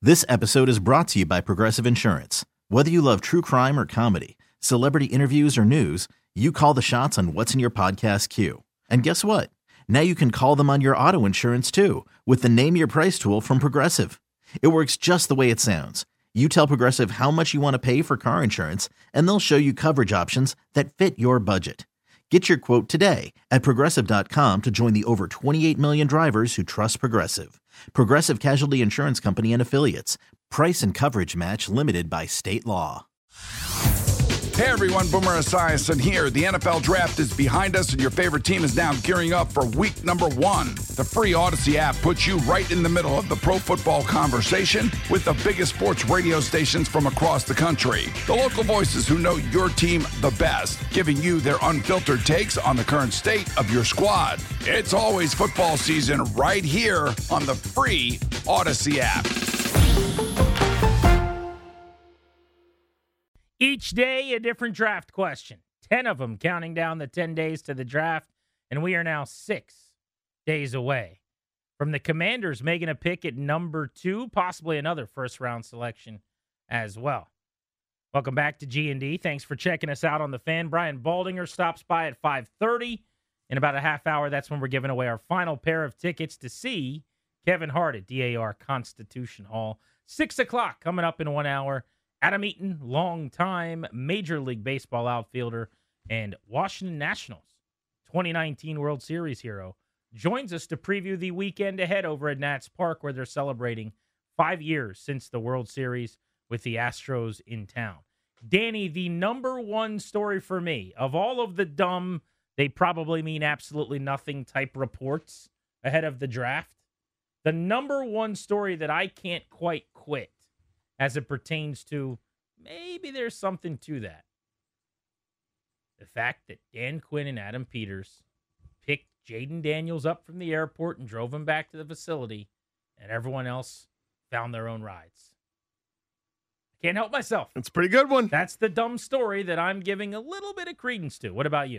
This episode is brought to you by Progressive Insurance. Whether you love true crime or comedy, celebrity interviews or news, you call the shots on what's in your podcast queue. And guess what? Now you can call them on your auto insurance too with the Name Your Price tool from Progressive. It works just the way it sounds. You tell Progressive how much you want to pay for car insurance, and they'll show you coverage options that fit your budget. Get your quote today at Progressive.com to join the over 28 million drivers who trust Progressive. Progressive Casualty Insurance Company and Affiliates. Price and coverage match limited by state law. Hey everyone, Boomer Esiason here. The NFL Draft is behind us and your favorite team is now gearing up for week number 1. The free Odyssey app puts you right in the middle of the pro football conversation with the biggest sports radio stations from across the country. The local voices who know your team the best, giving you their unfiltered takes on the current state of your squad. It's always football season right here on the free Odyssey app. Each day, a different draft question. 10 of them counting down the 10 days to the draft, and we are now 6 days away from the Commanders making a pick at number 2, possibly another first-round selection as well. Welcome back to G&D. Thanks for checking us out on The Fan. Brian Baldinger stops by at 5:30. In about a half hour, that's when we're giving away our final pair of tickets to see Kevin Hart at DAR Constitution Hall. 6 o'clock coming up in 1 hour. Adam Eaton, longtime Major League Baseball outfielder and Washington Nationals 2019 World Series hero, joins us to preview the weekend ahead over at Nats Park, where they're celebrating 5 years since the World Series with the Astros in town. Danny, the number one story for me, of all of the dumb, they probably mean absolutely nothing type reports ahead of the draft, the number one story that I can't quite quit as it pertains to maybe there's something to that. The fact that Dan Quinn and Adam Peters picked Jaden Daniels up from the airport and drove him back to the facility, and everyone else found their own rides. I can't help myself. It's a pretty good one. That's the dumb story that I'm giving a little bit of credence to. What about you?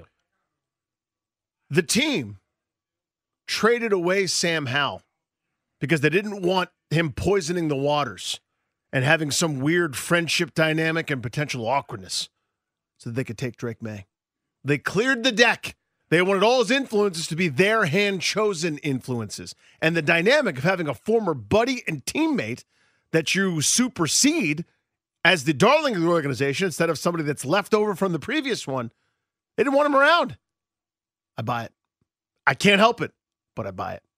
The team traded away Sam Howell because they didn't want him poisoning the waters and having some weird friendship dynamic and potential awkwardness so that they could take Drake May. They cleared the deck. They wanted all his influences to be their hand-chosen influences. And the dynamic of having a former buddy and teammate that you supersede as the darling of the organization instead of somebody that's left over from the previous one, they didn't want him around. I buy it. I can't help it, but I buy it.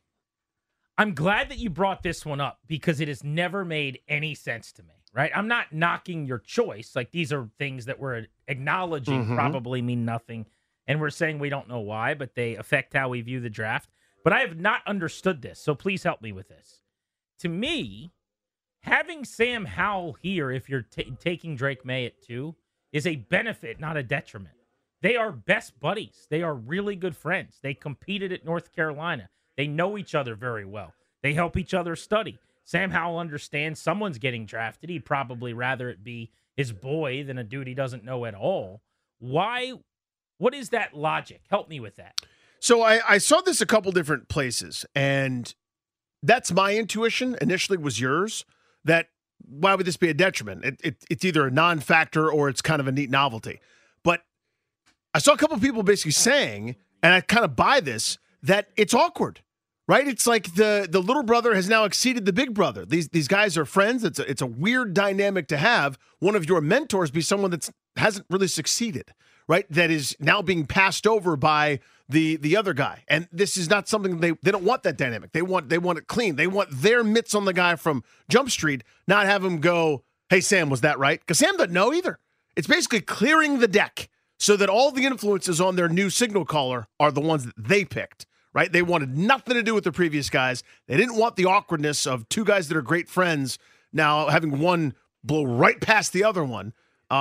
I'm glad that you brought this one up because it has never made any sense to me, right? I'm not knocking your choice. Like, these are things that we're acknowledging probably mean nothing, and we're saying we don't know why, but they affect how we view the draft. But I have not understood this, so please help me with this. To me, having Sam Howell here, if you're taking Drake May at 2, is a benefit, not a detriment. They are best buddies. They are really good friends. They competed at North Carolina. They know each other very well. They help each other study. Sam Howell understands someone's getting drafted. He'd probably rather it be his boy than a dude he doesn't know at all. Why? What is that logic? Help me with that. So I saw this a couple different places, and that's my intuition. Initially was yours, that why would this be a detriment? It's either a non-factor or it's kind of a neat novelty. But I saw a couple of people basically saying, and I kind of buy this, that it's awkward, right? It's like the little brother has now exceeded the big brother. These guys are friends. It's a weird dynamic to have one of your mentors be someone that hasn't really succeeded, right? That is now being passed over by the other guy. And this is not something they don't want that dynamic. They want it clean. They want their mitts on the guy from Jump Street, not have him go, "Hey Sam, was that right?" Because Sam doesn't know either. It's basically clearing the deck so that all the influences on their new signal caller are the ones that they picked. Right? They wanted nothing to do with the previous guys. They didn't want the awkwardness of two guys that are great friends now having one blow right past the other one.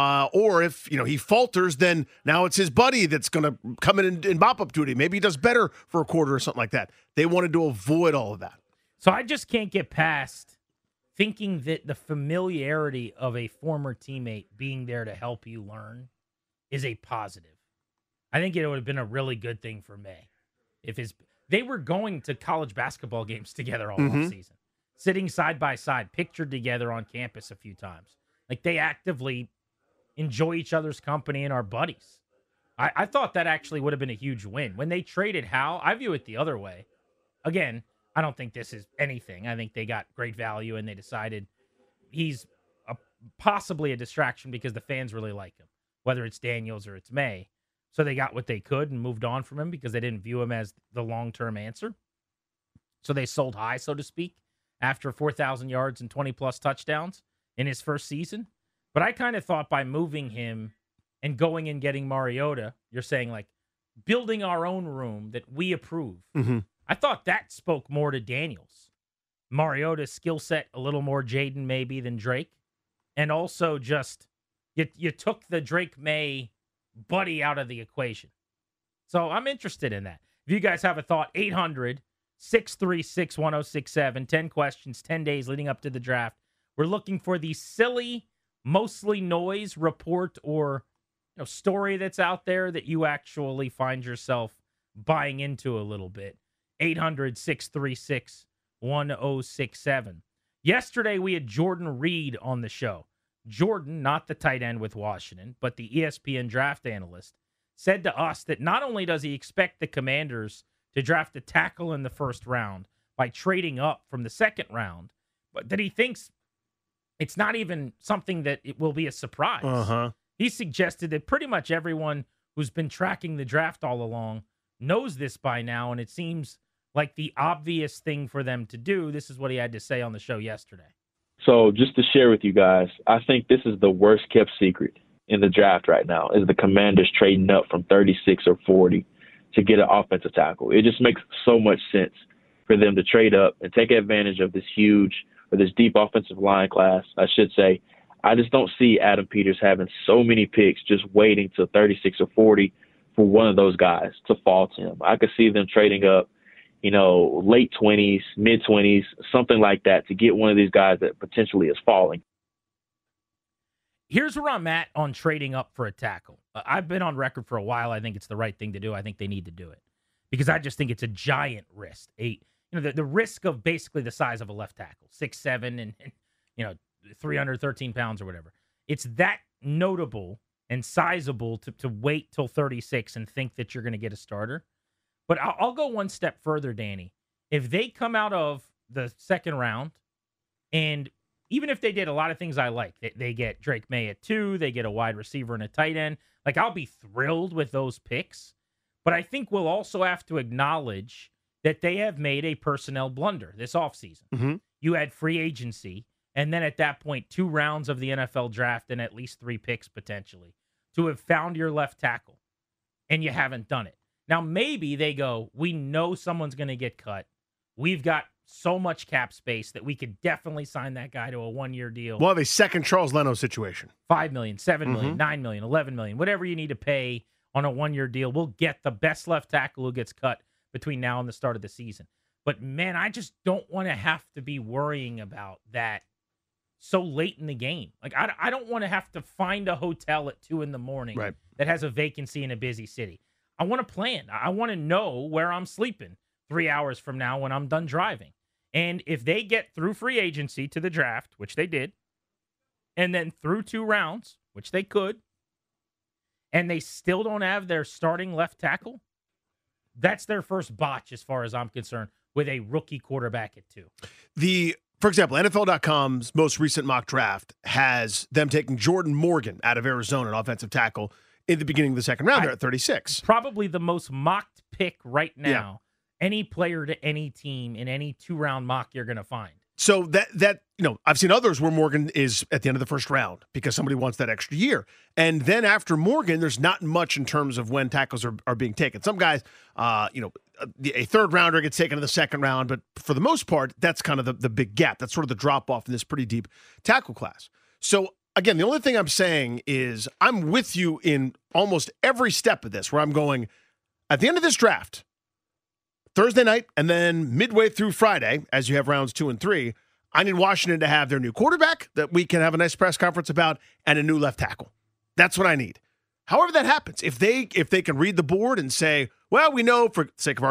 Or if, he falters, then now it's his buddy that's going to come in and bop up duty. Maybe he does better for a quarter or something like that. They wanted to avoid all of that. So I just can't get past thinking that the familiarity of a former teammate being there to help you learn is a positive. I think it would have been a really good thing for May if they were going to college basketball games together all offseason. sitting side by side, pictured together on campus a few times. Like, they actively enjoy each other's company and are buddies. I thought that actually would have been a huge win. When they traded Hal, I view it the other way. Again, I don't think this is anything. I think they got great value, and they decided he's possibly a distraction because the fans really like him, whether it's Daniels or it's May. So they got what they could and moved on from him because they didn't view him as the long-term answer. So they sold high, so to speak, after 4,000 yards and 20-plus touchdowns in his first season. But I kind of thought by moving him and going and getting Mariota, you're saying, like, building our own room that we approve. Mm-hmm. I thought that spoke more to Daniels. Mariota's skill set a little more Jaden maybe than Drake. And also just you took the Drake May buddy out of the equation. So I'm interested in that. If you guys have a thought, 800-636-1067, 10 questions, 10 days leading up to the draft. We're looking for the silly, mostly noise report or story that's out there that you actually find yourself buying into a little bit. 800-636-1067. Yesterday, we had Jordan Reed on the show. Jordan, not the tight end with Washington, but the ESPN draft analyst, said to us that not only does he expect the Commanders to draft a tackle in the first round by trading up from the second round, but that he thinks it's not even something that it will be a surprise. Uh-huh. He suggested that pretty much everyone who's been tracking the draft all along knows this by now, and it seems like the obvious thing for them to do. This is what he had to say on the show yesterday. So just to share with you guys, I think this is the worst kept secret in the draft right now, is the Commanders trading up from 36 or 40 to get an offensive tackle. It just makes so much sense for them to trade up and take advantage of this deep offensive line class, I should say. I just don't see Adam Peters having so many picks just waiting till 36 or 40 for one of those guys to fall to him. I could see them trading up, late 20s, mid-20s, something like that to get one of these guys that potentially is falling. Here's where I'm at on trading up for a tackle. I've been on record for a while. I think it's the right thing to do. I think they need to do it because I just think it's a giant risk. The risk of basically the size of a left tackle, 6'7", and 313 pounds or whatever. It's that notable and sizable to wait till 36 and think that you're going to get a starter. But I'll go one step further, Danny. If they come out of the second round, and even if they did a lot of things I like, they get Drake May at 2, they get a wide receiver and a tight end, like, I'll be thrilled with those picks. But I think we'll also have to acknowledge that they have made a personnel blunder this offseason. Mm-hmm. You had free agency, and then at that point, 2 rounds of the NFL draft and at least 3 picks potentially to have found your left tackle, and you haven't done it. Now, maybe they go, we know someone's going to get cut. We've got so much cap space that we could definitely sign that guy to a 1-year deal. We'll have a second Charles Leno situation. $5 million, $7 million, $9 million, $11 million, whatever you need to pay on a 1-year deal. We'll get the best left tackle who gets cut between now and the start of the season. But, man, I just don't want to have to be worrying about that so late in the game. Like, I don't want to have to find a hotel at 2 a.m. Right. that has a vacancy in a busy city. I want to plan. I want to know where I'm sleeping 3 hours from now when I'm done driving. And if they get through free agency to the draft, which they did, and then through 2 rounds, which they could, and they still don't have their starting left tackle, that's their first botch as far as I'm concerned with a rookie quarterback at 2. For example, NFL.com's most recent mock draft has them taking Jordan Morgan out of Arizona, an offensive tackle, in the beginning of the second round. They're at 36. Probably the most mocked pick right now. Yeah. Any player to any team in any 2-round mock you're going to find. So that I've seen others where Morgan is at the end of the first round because somebody wants that extra year. And then after Morgan, there's not much in terms of when tackles are being taken. Some guys, a third rounder gets taken in the second round, but for the most part, that's kind of the big gap. That's sort of the drop off in this pretty deep tackle class. So again, the only thing I'm saying is I'm with you in almost every step of this, where I'm going at the end of this draft, Thursday night, and then midway through Friday, as you have rounds 2 and 3, I need Washington to have their new quarterback that we can have a nice press conference about and a new left tackle. That's what I need. However that happens, if they can read the board and say, well, we know, for the sake of argument,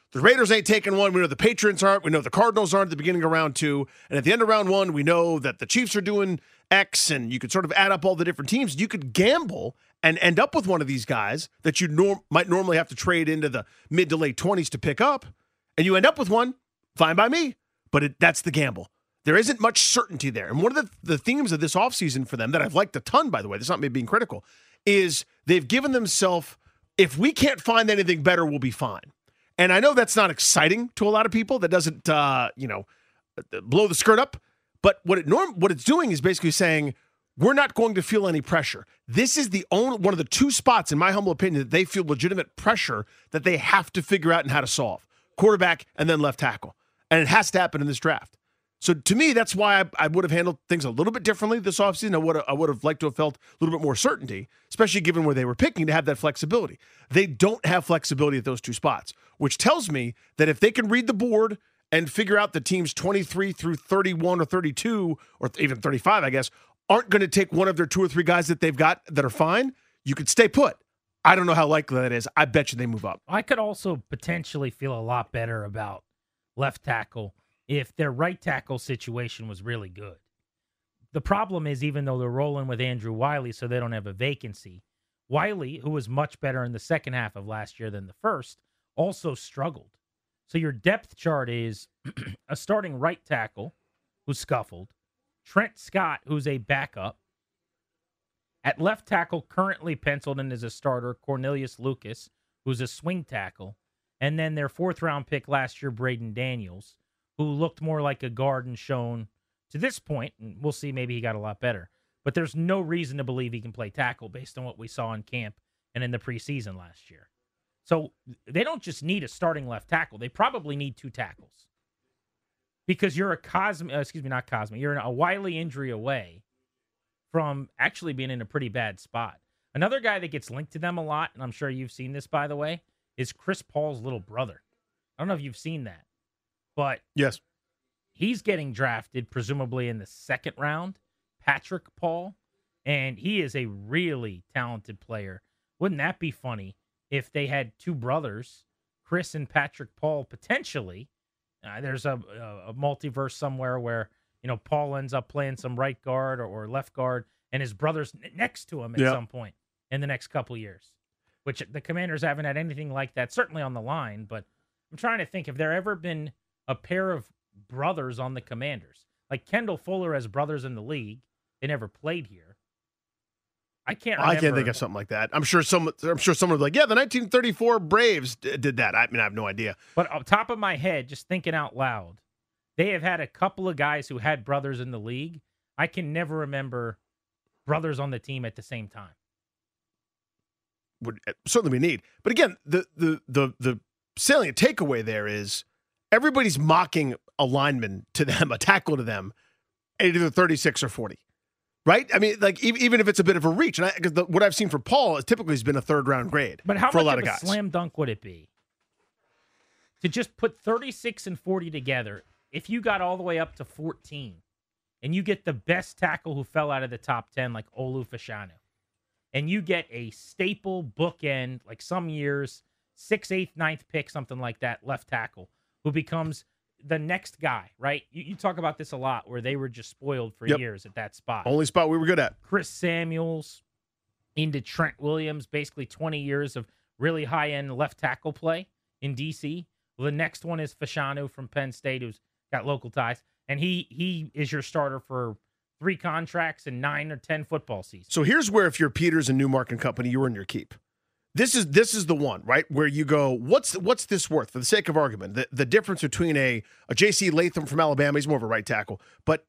the Raiders ain't taking one. We know the Patriots aren't. We know the Cardinals aren't at the beginning of round 2. And at the end of round 1, we know that the Chiefs are doing X, and you could sort of add up all the different teams. You could gamble and end up with one of these guys that you might normally have to trade into the mid to late 20s to pick up. And you end up with one, fine by me. But that's the gamble. There isn't much certainty there. And one of the themes of this offseason for them that I've liked a ton, by the way, that's not me being critical, is they've given themselves, if we can't find anything better, we'll be fine. And I know that's not exciting to a lot of people. That doesn't, blow the skirt up. But what it's doing is basically saying, we're not going to feel any pressure. This is the only one of the 2 spots, in my humble opinion, that they feel legitimate pressure that they have to figure out and how to solve. Quarterback and then left tackle. And it has to happen in this draft. So to me, that's why I would have handled things a little bit differently this offseason. I would have liked to have felt a little bit more certainty, especially given where they were picking, to have that flexibility. They don't have flexibility at those 2 spots, which tells me that if they can read the board and figure out the teams 23 through 31 or 32 or even 35, I guess, aren't going to take one of their 2 or 3 guys that they've got that are fine, you could stay put. I don't know how likely that is. I bet you they move up. I could also potentially feel a lot better about left tackle if their right tackle situation was really good. The problem is, even though they're rolling with Andrew Wiley so they don't have a vacancy, Wiley, who was much better in the second half of last year than the first, also struggled. So your depth chart is a starting right tackle who scuffled, Trent Scott, who's a backup. At left tackle, currently penciled in as a starter, Cornelius Lucas, who's a swing tackle. And then their 4th-round pick last year, Braden Daniels, who looked more like a guard and shown to this point, and we'll see, maybe he got a lot better. But there's no reason to believe he can play tackle based on what we saw in camp and in the preseason last year. So they don't just need a starting left tackle. They probably need 2 tackles. Because you're you're a Wiley injury away from actually being in a pretty bad spot. Another guy that gets linked to them a lot, and I'm sure you've seen this, by the way, is Chris Paul's little brother. I don't know if you've seen that, but yes, he's getting drafted presumably in the 2nd round, Patrick Paul, and he is a really talented player. Wouldn't that be funny if they had 2 brothers, Chris and Patrick Paul, potentially? There's a multiverse somewhere where, Paul ends up playing some right guard or left guard, and his brother's next to him at some point in the next couple years, which the Commanders haven't had anything like that, certainly on the line. But I'm trying to think, if there ever been a pair of brothers on the Commanders. Like Kendall Fuller has brothers in the league. They never played here. I can't think of something like that. I'm sure someone would be like, yeah, the 1934 Braves did that. I have no idea. But on top of my head, just thinking out loud, they have had a couple of guys who had brothers in the league. I can never remember brothers on the team at the same time. Would certainly be neat. But again, the salient takeaway there is everybody's mocking a lineman to them, a tackle to them, at either 36 or 40. Right? I mean, like, even if it's a bit of a reach. And what I've seen for Paul is typically has been a 3rd-round grade. But how for much a lot of of a guys. Slam dunk would it be to just put 36 and 40 together? If you got all the way up to 14 and you get the best tackle who fell out of the top 10, like Olu Fashanu, and you get a staple bookend, like some years, 6th, 8th, 9th pick, something like that, left tackle, who becomes the next guy, right? You talk about this a lot, where they were just spoiled for years at that spot. Only spot we were good at. Chris Samuels into Trent Williams, basically 20 years of really high-end left tackle play in D.C. Well, the next one is Fashanu from Penn State, who's got local ties, and he is your starter for 3 contracts and 9 or 10 football seasons. So here's where, if you're Peters and Newmark and company, you earn your keep. This is the one, right, where you go, what's this worth, for the sake of argument? The difference between a J.C. Latham from Alabama, he's more of a right tackle, but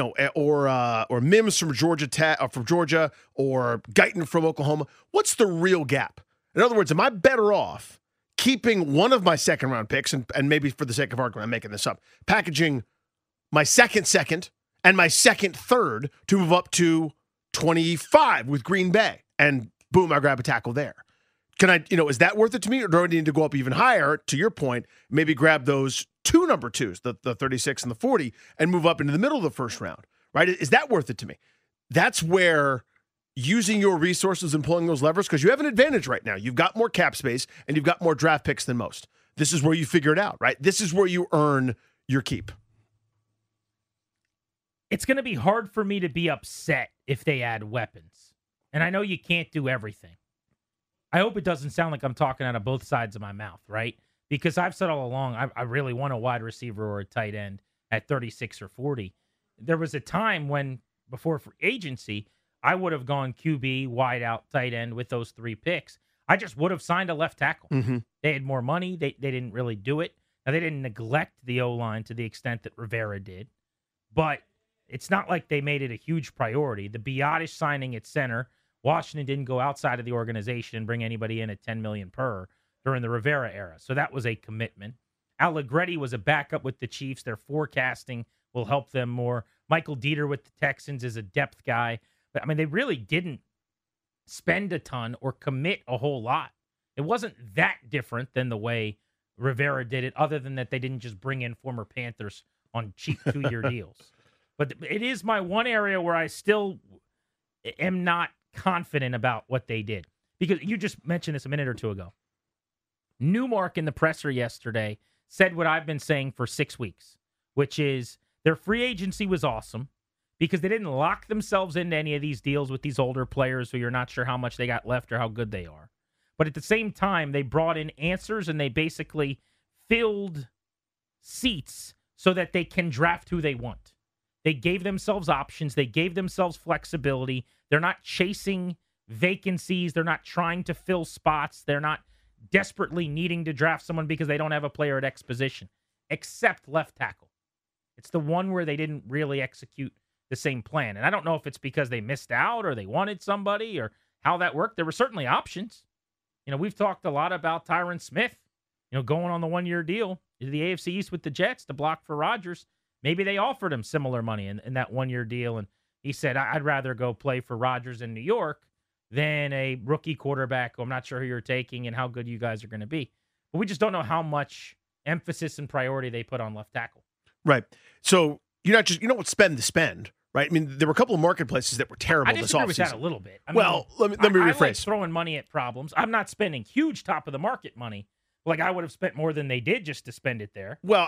or Mims from Georgia, or Guyton from Oklahoma. What's the real gap? In other words, am I better off keeping one of my 2nd-round picks, and maybe for the sake of argument, I'm making this up, packaging my second, and my third to move up to 25 with Green Bay, and boom, I grab a tackle there. Can I, is that worth it to me, or do I need to go up even higher, to your point, maybe grab those 2 number 2s, the 36 and the 40, and move up into the middle of the 1st round, right? Is that worth it to me? That's where using your resources and pulling those levers, because you have an advantage right now. You've got more cap space, and you've got more draft picks than most. this is where you figure it out, right? This is where you earn your keep. It's going to be hard for me to be upset if they add weapons. And I know you can't do everything. I hope it doesn't sound like I'm talking out of both sides of my mouth, right? Because I've said all along, I really want a wide receiver or a tight end at 36 or 40. There was a time when, before free agency, I would have gone QB, wide out, tight end with those 3 picks. I just would have signed a left tackle. Mm-hmm. They had more money. They didn't really do it. Now, they didn't neglect the O-line to the extent that Rivera did. But it's not like they made it a huge priority. The Biadasz signing at center, Washington didn't go outside of the organization and bring anybody in at $10 million per during the Rivera era. So that was a commitment. Allegretti was a backup with the Chiefs. Their forecasting will help them more. Michael Dieter with the Texans is a depth guy. But, I mean, they really didn't spend a ton or commit a whole lot. It wasn't that different than the way Rivera did it, other than that they didn't just bring in former Panthers on cheap 2-year deals. But it is my one area where I still am not confident about what they did. Because you just mentioned this a minute or two ago. Newmark in the presser yesterday said what I've been saying for 6 weeks, which is their free agency was awesome because they didn't lock themselves into any of these deals with these older players who you're not sure how much they got left or how good they are. But at the same time, they brought in answers and they basically filled seats so that they can draft who they want. They gave themselves options. They gave themselves flexibility. They're not chasing vacancies. They're not trying to fill spots. They're not desperately needing to draft someone because they don't have a player at X position, except left tackle. It's the one where they didn't really execute the same plan. And I don't know if it's because they missed out or they wanted somebody or how that worked. There were certainly options. You know, we've talked a lot about Tyron Smith, you know, going on the 1-year deal to the AFC East with the Jets to block for Rodgers. Maybe they offered him similar money in that 1-year deal. And he said, I'd rather go play for Rodgers in New York than a rookie quarterback who I'm not sure who you're taking and how good you guys are going to be. But we just don't know how much emphasis and priority they put on left tackle. Right. So you're not just, you don't spend the spend, right? I mean, there were a couple of marketplaces that were terrible this offseason. I disagree with that a little bit. Let me rephrase. I like throwing money at problems. I'm not spending huge top of the market money. Like I would have spent more than they did just to spend it there. Well,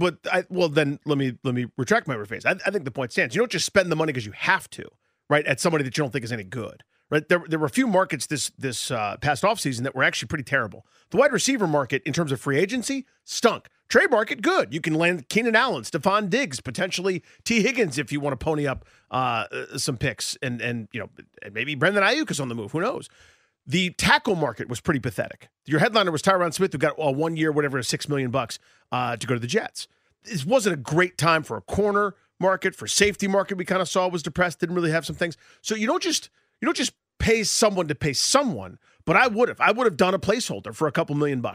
then let me retract my rephrase. I think the point stands. You don't just spend the money because you have to, right? At somebody that you don't think is any good, right? There were a few markets this past offseason that were actually pretty terrible. The wide receiver market in terms of free agency stunk. Trade market, good. You can land Keenan Allen, Stephon Diggs, potentially T. Higgins if you want to pony up some picks, and you know, maybe Brandon Ayuk is on the move. Who knows? The tackle market was pretty pathetic. Your headliner was Tyron Smith, who got a 1 year, whatever, $6 million to go to the Jets. This wasn't a great time for a corner market. For safety market, we kind of saw was depressed. Didn't really have some things. So you don't just pay someone to pay someone. But I would have done a placeholder for a couple $1 million.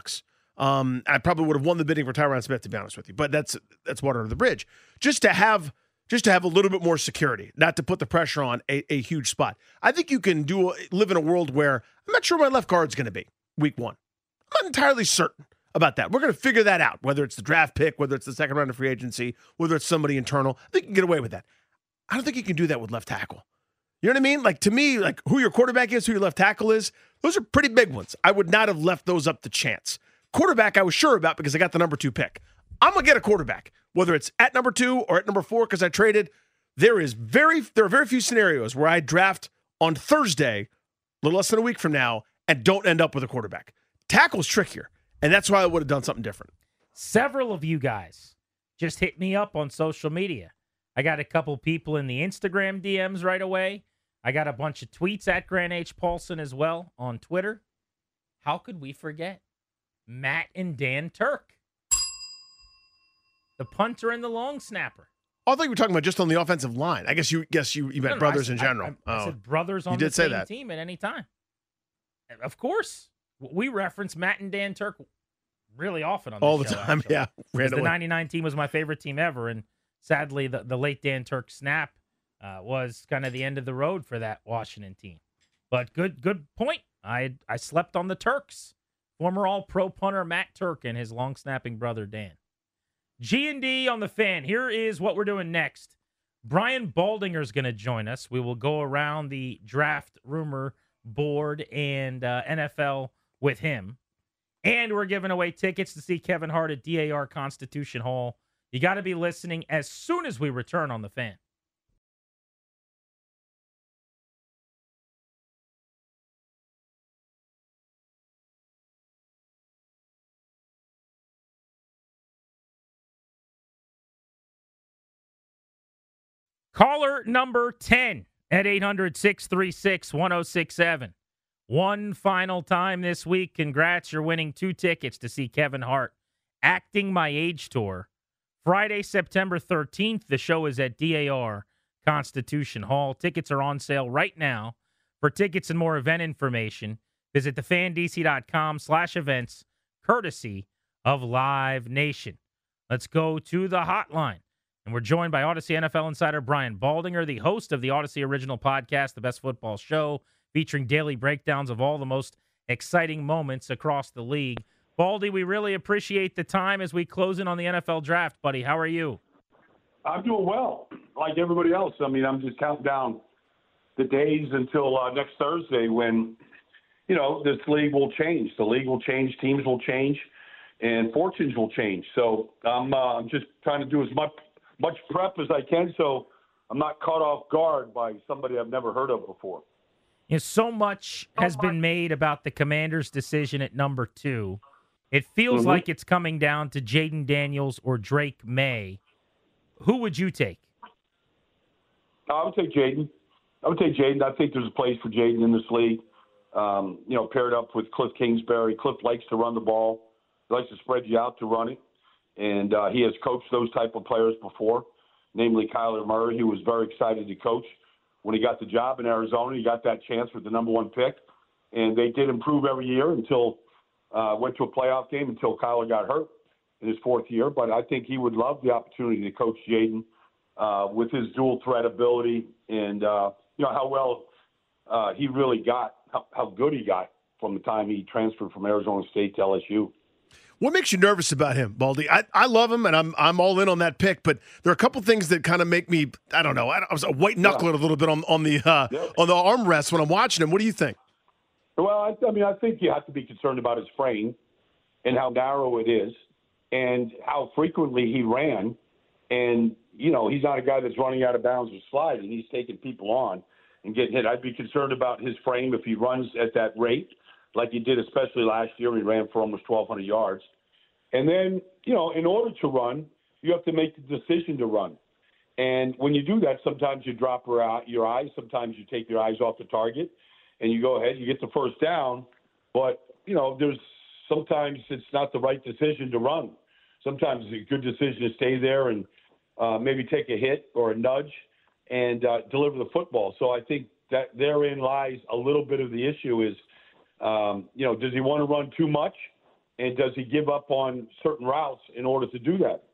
I probably would have won the bidding for Tyron Smith, to be honest with you. But that's water under the bridge. Just to have a little bit more security, not to put the pressure on a huge spot. I think you can live in a world where I'm not sure my left guard's going to be week 1. I'm not entirely certain about that. We're going to figure that out, whether it's the draft pick, whether it's the second round of free agency, whether it's somebody internal. I think you can get away with that. I don't think you can do that with left tackle. You know what I mean? Like, to me, like who your quarterback is, who your left tackle is, those are pretty big ones. I would not have left those up to chance. Quarterback, I was sure about because I got the number 2 pick. I'm going to get a quarterback, whether it's at number 2 or at number 4 because I traded. There are very few scenarios where I draft on Thursday, a little less than a week from now, and don't end up with a quarterback. Tackle's trickier, and that's why I would have done something different. Several of you guys just hit me up on social media. I got a couple people in the Instagram DMs right away. I got a bunch of tweets at Grant H. Paulson as well on Twitter. How could we forget Matt and Dan Turk? The punter and the long snapper. I thought you were talking about just on the offensive line. I guess you meant brothers in general. I said brothers on the same team at any time. Of course. We reference Matt and Dan Turk really often on this all the show, time. actually. Yeah. The 99 team was my favorite team ever. And sadly, the late Dan Turk snap was kind of the end of the road for that Washington team. But good point. I slept on the Turks. Former all-pro punter Matt Turk and his long-snapping brother Dan. G&D on the Fan. Here is what we're doing next. Brian Baldinger is going to join us. We will go around the draft rumor board and NFL with him. And we're giving away tickets to see Kevin Hart at DAR Constitution Hall. You got to be listening as soon as we return on The Fan. Caller number 10 at 800-636-1067. One final time this week. Congrats, you're winning 2 tickets to see Kevin Hart Acting My Age Tour. Friday, September 13th, the show is at DAR Constitution Hall. Tickets are on sale right now. For tickets and more event information, visit thefandc.com/events, courtesy of Live Nation. Let's go to the hotline. And we're joined by Odyssey NFL insider Brian Baldinger, the host of the Odyssey original podcast, The Best Football Show, featuring daily breakdowns of all the most exciting moments across the league. Baldy, we really appreciate the time as we close in on the NFL draft, buddy. How are you? I'm doing well, like everybody else. I mean, I'm just counting down the days until next Thursday when, this league will change. The league will change, teams will change, and fortunes will change. So I'm just trying to do as much prep as I can so I'm not caught off guard by somebody I've never heard of before. So much has been made about the Commanders' decision at number 2. It feels like it's coming down to Jayden Daniels or Drake May. Who would you take? I would take Jayden. I think there's a place for Jayden in this league. Paired up with Cliff Kingsbury. Cliff likes to run the ball. He likes to spread you out to run it. And he has coached those type of players before, namely Kyler Murray, who was very excited to coach when he got the job in Arizona. He got that chance with the number 1 pick. And they did improve every year until went to a playoff game until Kyler got hurt in his 4th year. But I think he would love the opportunity to coach Jayden with his dual threat ability and, how well he really got, how good he got from the time he transferred from Arizona State to LSU. What makes you nervous about him, Baldy? I love him, and I'm all in on that pick. But there are a couple things that kind of make me, I don't know. I was a white knuckle a little bit on the armrest when I'm watching him. What do you think? Well, I think you have to be concerned about his frame and how narrow it is, and how frequently he ran. And he's not a guy that's running out of bounds or sliding. He's taking people on and getting hit. I'd be concerned about his frame if he runs at that rate, like he did, especially last year when he ran for almost 1,200 yards. And then, in order to run, you have to make the decision to run. And when you do that, sometimes you drop your eyes. Sometimes you take your eyes off the target and you go ahead, you get the first down. But, there's sometimes it's not the right decision to run. Sometimes it's a good decision to stay there and maybe take a hit or a nudge and deliver the football. So I think that therein lies a little bit of the issue is, does he want to run too much? And does he give up on certain routes in order to do that?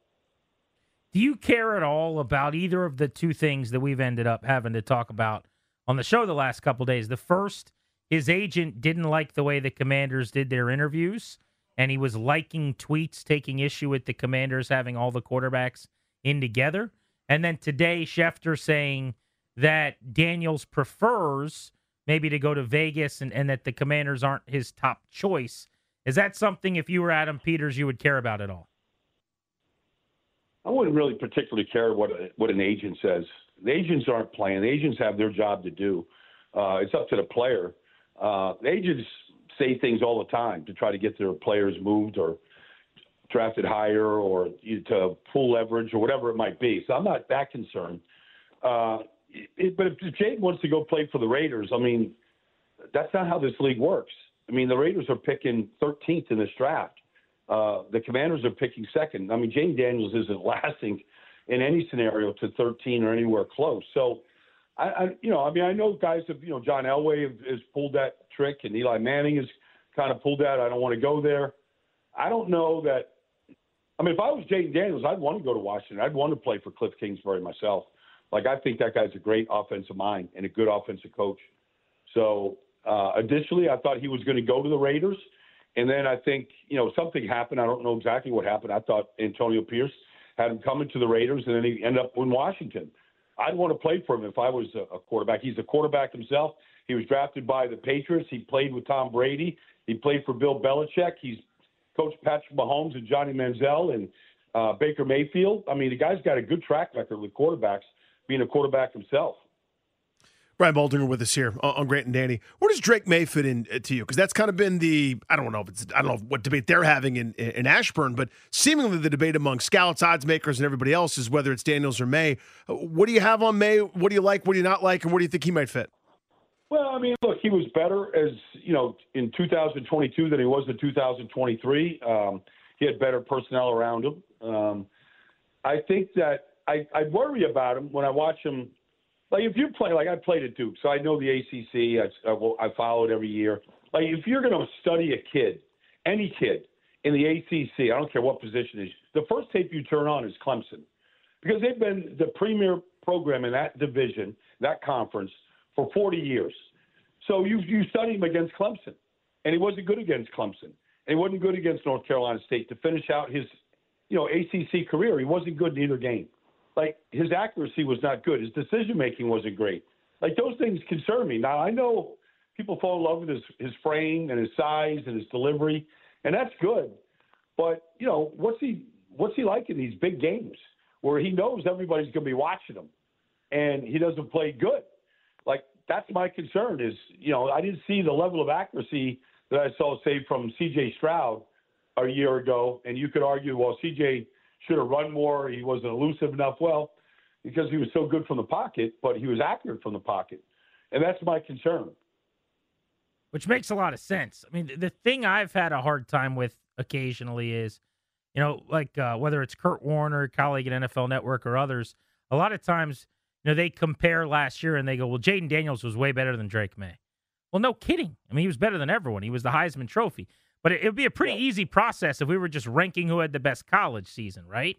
Do you care at all about either of the 2 things that we've ended up having to talk about on the show the last couple of days? The first, his agent didn't like the way the Commanders did their interviews, and he was liking tweets taking issue with the Commanders having all the quarterbacks in together. And then today, Schefter saying that Daniels prefers maybe to go to Vegas and that the Commanders aren't his top choice. Is that something, if you were Adam Peters, you would care about at all? I wouldn't really particularly care what an agent says. The agents aren't playing. The agents have their job to do. It's up to the player. The agents say things all the time to try to get their players moved or drafted higher or to pull leverage or whatever it might be. So I'm not that concerned. But if Jayden wants to go play for the Raiders, that's not how this league works. The Raiders are picking 13th in this draft. The Commanders are picking 2nd. Jayden Daniels isn't lasting in any scenario to 13 or anywhere close. So, I know guys have, John Elway has pulled that trick, and Eli Manning has kind of pulled that. I don't want to go there. I don't know that. If I was Jayden Daniels, I'd want to go to Washington. I'd want to play for Cliff Kingsbury myself. I think that guy's a great offensive mind and a good offensive coach. So, additionally, I thought he was going to go to the Raiders. And then I think, something happened. I don't know exactly what happened. I thought Antonio Pierce had him coming to the Raiders, and then he ended up in Washington. I'd want to play for him if I was a quarterback. He's a quarterback himself. He was drafted by the Patriots. He played with Tom Brady. He played for Bill Belichick. He's Coach Patrick Mahomes and Johnny Manziel and Baker Mayfield. I mean, the guy's got a good track record with quarterbacks, being a quarterback himself. Brian Baldinger with us here on Grant and Danny. Where does Drake May fit in to you? Because that's kind of been I don't know what debate they're having in Ashburn, but seemingly the debate among scouts, odds makers, and everybody else is whether it's Daniels or May. What do you have on May? What do you like? What do you not like? And where do you think he might fit? Well, I mean, look, he was better in 2022 than he was in 2023. He had better personnel around him. I think that I worry about him when I watch him. Like, if you're playing, like I played at Duke, so I know the ACC. I follow it every year. Like, if you're going to study a kid, any kid in the ACC, I don't care what position it is, the first tape you turn on is Clemson, because they've been the premier program in that division, that conference, for 40 years. So you study him against Clemson, and he wasn't good against Clemson, and he wasn't good against North Carolina State to finish out his, ACC career. He wasn't good in either game. Like, his accuracy was not good. His decision-making wasn't great. Like, those things concern me. Now, I know people fall in love with his frame and his size and his delivery, and that's good. But, what's he like in these big games where he knows everybody's going to be watching him and he doesn't play good? Like, that's my concern is, I didn't see the level of accuracy that I saw, say, from C.J. Stroud a year ago. And you could argue, well, C.J. should have run more. He wasn't elusive enough. Well, because he was so good from the pocket, but he was accurate from the pocket. And that's my concern. Which makes a lot of sense. I mean, the thing I've had a hard time with occasionally is, whether it's Kurt Warner, colleague at NFL Network, or others, a lot of times, they compare last year and they go, well, Jaden Daniels was way better than Drake May. Well, no kidding. I mean, he was better than everyone. He was the Heisman Trophy. But it would be a pretty easy process if we were just ranking who had the best college season, right?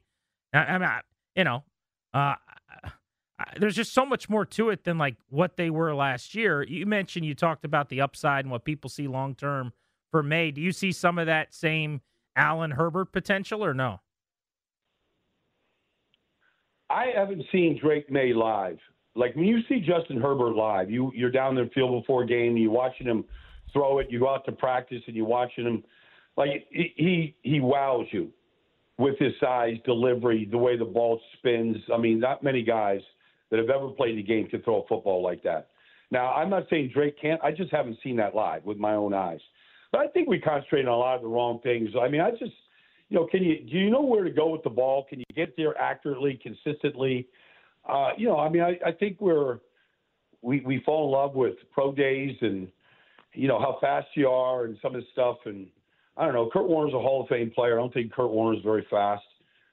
There's just so much more to it than like what they were last year. You talked about the upside and what people see long term for May. Do you see some of that same Allen Herbert potential or no? I haven't seen Drake May live. Like, when you see Justin Herbert live, you're down there field before a game, you're watching him throw it, you go out to practice and you're watching him. Like, he wows you with his size, delivery, the way the ball spins. I mean, not many guys that have ever played the game can throw a football like that. Now, I'm not saying Drake can't. I just haven't seen that live with my own eyes. But I think we concentrate on a lot of the wrong things. I mean, do you know where to go with the ball? Can you get there accurately, consistently? I think we fall in love with pro days and, how fast you are and some of this stuff. And I don't know, Kurt Warner's a Hall of Fame player. I don't think Kurt Warner's very fast.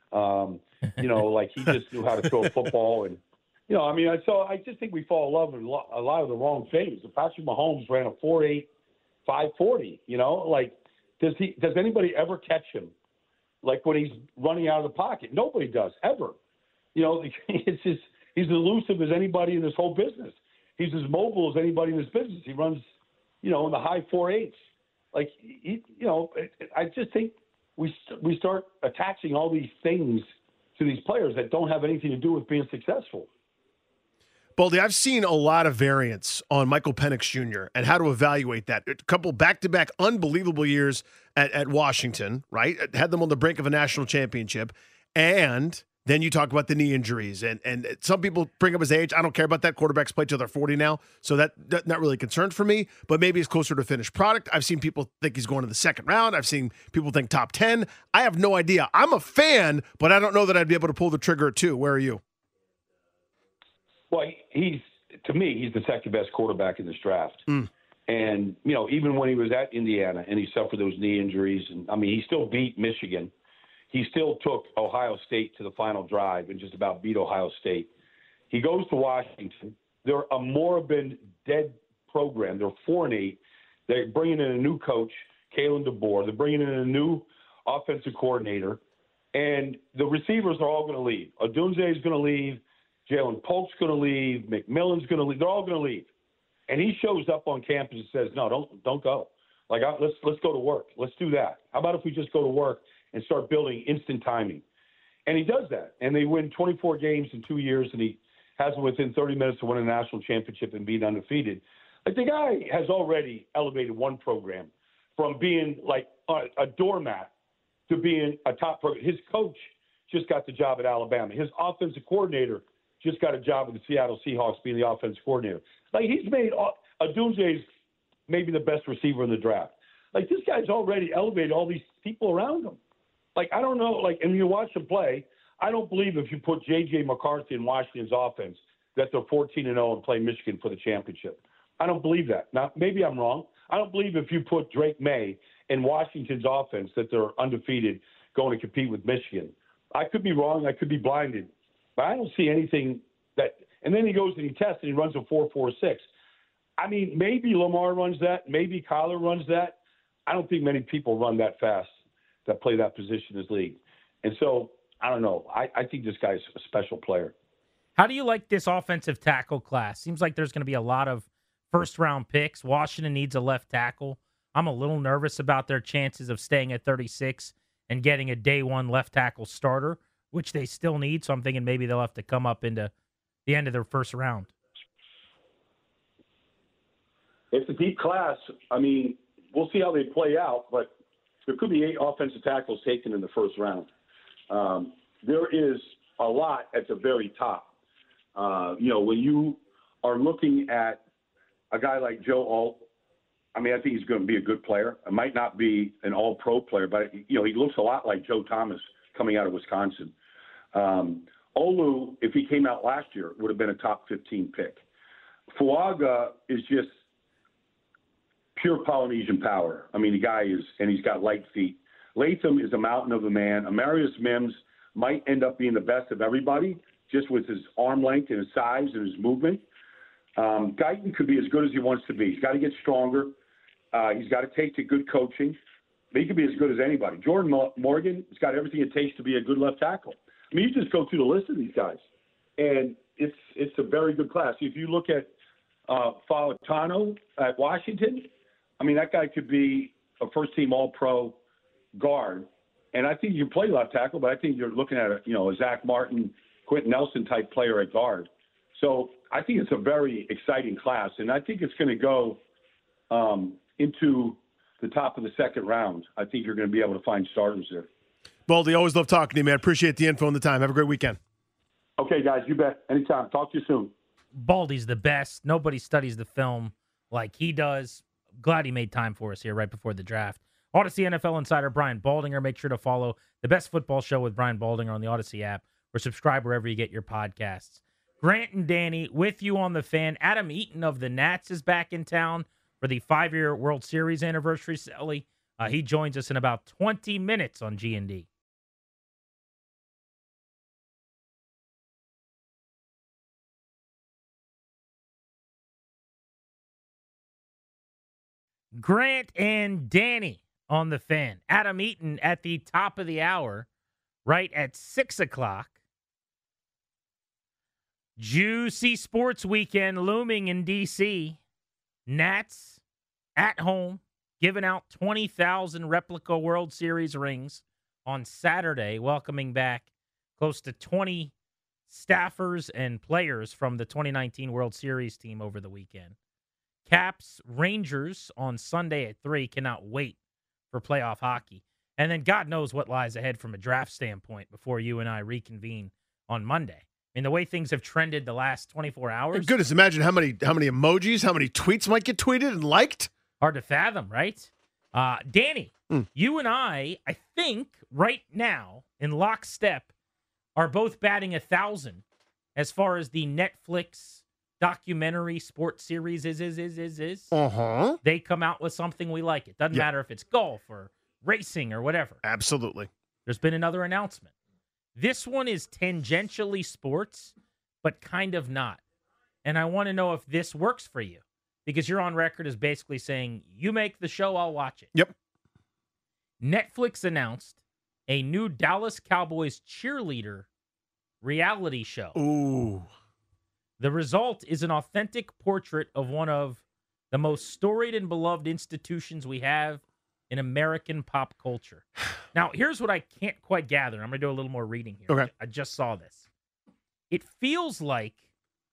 He just knew how to throw a football. And, I just think we fall in love with a lot of the wrong things. Patrick Mahomes ran a 4.8, 540, does anybody ever catch him? Like, when he's running out of the pocket? Nobody does, ever. It's just, he's as elusive as anybody in this whole business. He's as mobile as anybody in this business. He runs, in the high 4.8s. Like, I just think we start attaching all these things to these players that don't have anything to do with being successful. Baldy, I've seen a lot of variants on Michael Penix Jr. and how to evaluate that. A couple back-to-back unbelievable years at Washington, right? Had them on the brink of a national championship. And then you talk about the knee injuries. And some people bring up his age. I don't care about that. Quarterbacks play till they're 40 now. So that's not really a concern for me. But maybe it's closer to finished product. I've seen people think he's going to the second round. I've seen people think top 10. I have no idea. I'm a fan, but I don't know that I'd be able to pull the trigger at 2. Where are you? Well, to me, he's the second best quarterback in this draft. And, even when he was at Indiana and he suffered those knee injuries, and he still beat Michigan. He still took Ohio State to the final drive and just about beat Ohio State. He goes to Washington. They're a moribund, dead program. They're 4-8. They're bringing in a new coach, Kalen DeBoer. They're bringing in a new offensive coordinator. And the receivers are all going to leave. Odunze is going to leave. Jalen Polk's going to leave. McMillan's going to leave. They're all going to leave. And he shows up on campus and says, no, don't go. Like, let's go to work. Let's do that. How about if we just go to work and start building instant timing? And he does that. And they win 24 games in 2 years, and he has them within 30 minutes to win a national championship and being undefeated. Like, the guy has already elevated one program from being like a doormat to being a top program. His coach just got the job at Alabama. His offensive coordinator just got a job with the Seattle Seahawks being the offensive coordinator. Like, he's made Odunze's maybe the best receiver in the draft. Like, this guy's already elevated all these people around him. Like, I don't know. Like, and you watch him play, I don't believe if you put J.J. McCarthy in Washington's offense that they're 14-0 and play Michigan for the championship. I don't believe that. Now, maybe I'm wrong. I don't believe if you put Drake May in Washington's offense that they're undefeated going to compete with Michigan. I could be wrong. I could be blinded. But I don't see anything that – and then he goes and he tests and he runs a 4.46. I mean, maybe Lamar runs that. Maybe Kyler runs that. I don't think many people run that fast that play that position in this league. And so, I don't know. I think this guy's a special player. How do you like this offensive tackle class? Seems like there's going to be a lot of first-round picks. Washington needs a left tackle. I'm a little nervous about their chances of staying at 36 and getting a day one left tackle starter, which they still need. So I'm thinking maybe they'll have to come up into the end of their first round. It's a deep class. I mean, we'll see how they play out, but there could be 8 offensive tackles taken in the first round. There is a lot at the very top. When you are looking at a guy like Joe Alt, I mean, I think he's going to be a good player. It might not be an all-pro player, but, he looks a lot like Joe Thomas coming out of Wisconsin. Olu, if he came out last year, would have been a top 15 pick. Fuaga is just pure Polynesian power. I mean, the guy is, and he's got light feet. Latham is a mountain of a man. Amarius Mims might end up being the best of everybody, just with his arm length and his size and his movement. Guyton could be as good as he wants to be. He's got to get stronger. He's got to take to good coaching. But he could be as good as anybody. Jordan Morgan has got everything it takes to be a good left tackle. I mean, you just go through the list of these guys, and it's a very good class. If you look at Fautano at Washington, I mean, that guy could be a first-team All-Pro guard. And I think you can play left tackle, but I think you're looking at a Zach Martin, Quentin Nelson type player at guard. So I think it's a very exciting class, and I think it's going to go into the top of the second round. I think you're going to be able to find starters there. Baldy, always love talking to you, man. Appreciate the info and the time. Have a great weekend. Okay, guys, you bet. Anytime. Talk to you soon. Baldy's the best. Nobody studies the film like he does. Glad he made time for us here right before the draft. Odyssey NFL insider Brian Baldinger. Make sure to follow the Best Football Show with Brian Baldinger on the Odyssey app or subscribe wherever you get your podcasts. Grant and Danny with you on the Fan. Adam Eaton of the Nats is back in town for the 5-year World Series anniversary. Sally, he joins us in about 20 minutes on G&D. Grant and Danny on the Fan. Adam Eaton at the top of the hour, right at 6 o'clock. Juicy sports weekend looming in D.C. Nats at home, giving out 20,000 replica World Series rings on Saturday, welcoming back close to 20 staffers and players from the 2019 World Series team over the weekend. Caps, Rangers on Sunday at 3. Cannot wait for playoff hockey. And then God knows what lies ahead from a draft standpoint before you and I reconvene on Monday. I mean, the way things have trended the last 24 hours. Goodness, imagine how many emojis, how many tweets might get tweeted and liked. Hard to fathom, right? Danny, you and I think right now in lockstep are both batting 1,000 as far as the Netflix documentary sports series is. Uh-huh. They come out with something we like. It doesn't matter if it's golf or racing or whatever. Absolutely. There's been another announcement. This one is tangentially sports, but kind of not. And I want to know if this works for you, because you're on record as basically saying, you make the show, I'll watch it. Yep. Netflix announced a new Dallas Cowboys cheerleader reality show. Ooh. The result is an authentic portrait of one of the most storied and beloved institutions we have in American pop culture. Now, here's what I can't quite gather. I'm going to do a little more reading here. Okay. I just saw this. It feels like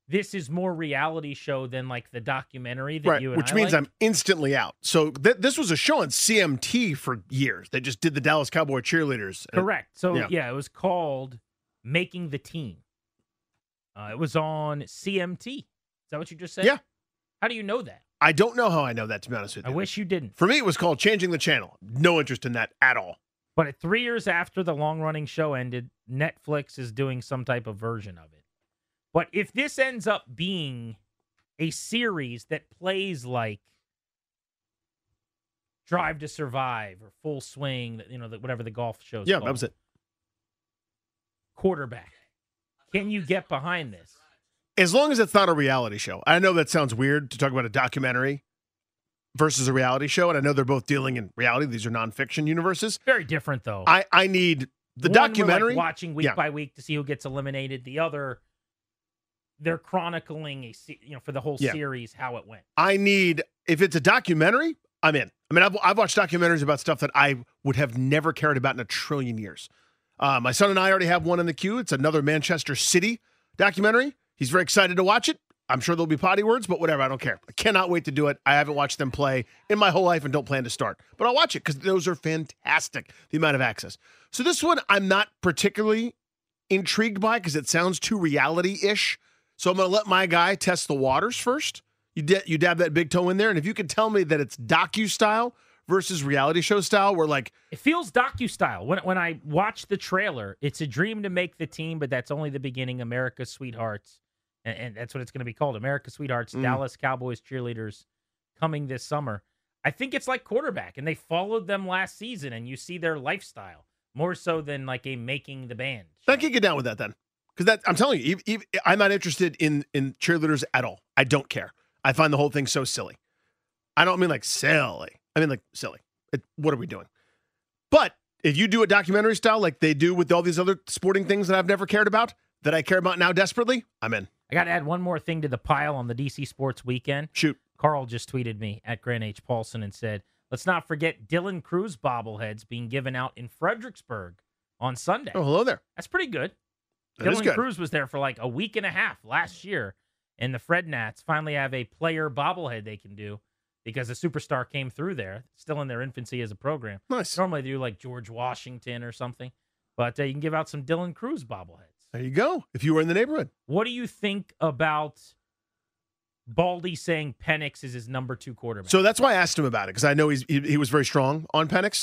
this is more reality show than like the documentary that you and which I means like. I'm instantly out. So this was a show on CMT for years. They just did the Dallas Cowboy cheerleaders. Correct. So, yeah. it was called Making the Team. It was on CMT. Is that what you just said? Yeah. How do you know that? I don't know how I know that, to be honest with I you. wish you didn't. For me, it was called Changing the Channel. No interest in that at all. But at 3 years after the long-running show ended, Netflix is doing some type of version of it. But if this ends up being a series that plays like Drive to Survive or Full Swing, whatever the golf show's Yeah, called. that was it. Quarterback. Can you get behind this? As long as it's not a reality show. I know that sounds weird to talk about a documentary versus a reality show, and I know they're both dealing in reality. These are nonfiction universes. Very different, though. I need the One, documentary. we're like watching week by week to see who gets eliminated. The other, they're chronicling for the whole series how it went. I need, if it's a documentary, I'm in. I mean, I've watched documentaries about stuff that I would have never cared about in a trillion years. My son and I already have one in the queue. It's another Manchester City documentary. He's very excited to watch it. I'm sure there'll be potty words, but whatever. I don't care. I cannot wait to do it. I haven't watched them play in my whole life and don't plan to start. But I'll watch it because those are fantastic, the amount of access. So this one I'm not particularly intrigued by because it sounds too reality-ish. So I'm going to let my guy test the waters first. You dab that big toe in there, and if you can tell me that it's docu-style versus reality show style, where like... It feels docu-style. When I watch the trailer, it's a dream to make the team, but that's only the beginning. America's Sweethearts. And that's what it's going to be called, America's Sweethearts, Dallas Cowboys cheerleaders coming this summer. I think it's like Quarterback, and they followed them last season, and you see their lifestyle more so than like a Making the Band show. I can get down with that then. Because I'm telling you, I'm not interested in cheerleaders at all. I don't care. I find the whole thing so silly. I don't mean like silly. I mean like silly. What are we doing? But if you do a documentary style like they do with all these other sporting things that I've never cared about, that I care about now desperately, I'm in. I got to add one more thing to the pile on the DC Sports Weekend. Shoot. Carl just tweeted me at Grant H. Paulson and said, let's not forget Dylan Cruz bobbleheads being given out in Fredericksburg on Sunday. Oh, hello there. That's pretty good. That is Dylan good. Cruz was there for like a week and a half last year, and the Fred Nats finally have a player bobblehead they can do because a superstar came through there, still in their infancy as a program. Nice. Normally they do like George Washington or something, but you can give out some Dylan Cruz bobbleheads. There you go. If you were in the neighborhood. What do you think about Baldy saying Penix is his number 2 quarterback? So that's why I asked him about it, because I know he was very strong on Penix.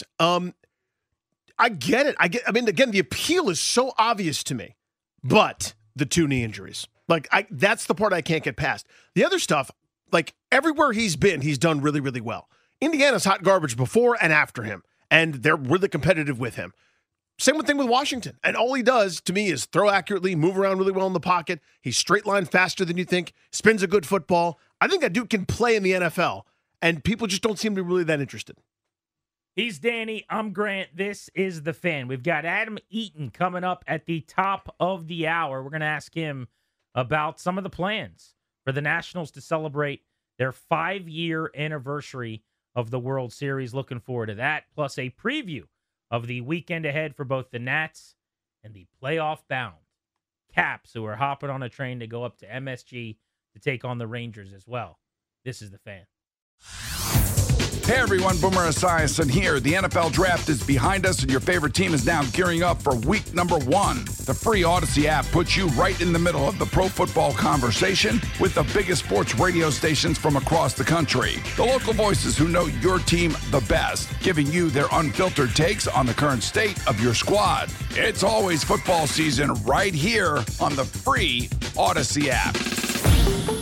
I get it. I mean, again, the appeal is so obvious to me, but the 2 knee injuries. Like, that's the part I can't get past. The other stuff, like, everywhere he's been, he's done really, really well. Indiana's hot garbage before and after him, and they're really competitive with him. Same thing with Washington. And all he does, to me, is throw accurately, move around really well in the pocket. He's straight line faster than you think, spins a good football. I think that dude can play in the NFL, and people just don't seem to be really that interested. He's Danny. I'm Grant. This is The Fan. We've got Adam Eaton coming up at the top of the hour. We're going to ask him about some of the plans for the Nationals to celebrate their 5-year anniversary of the World Series. Looking forward to that, plus a preview of the weekend ahead for both the Nats and the playoff-bound Caps, who are hopping on a train to go up to MSG to take on the Rangers as well. This is The Fan. Hey everyone, Boomer Esiason here. The NFL Draft is behind us and your favorite team is now gearing up for week number 1. The free Odyssey app puts you right in the middle of the pro football conversation with the biggest sports radio stations from across the country. The local voices who know your team the best, giving you their unfiltered takes on the current state of your squad. It's always football season right here on the free Odyssey app.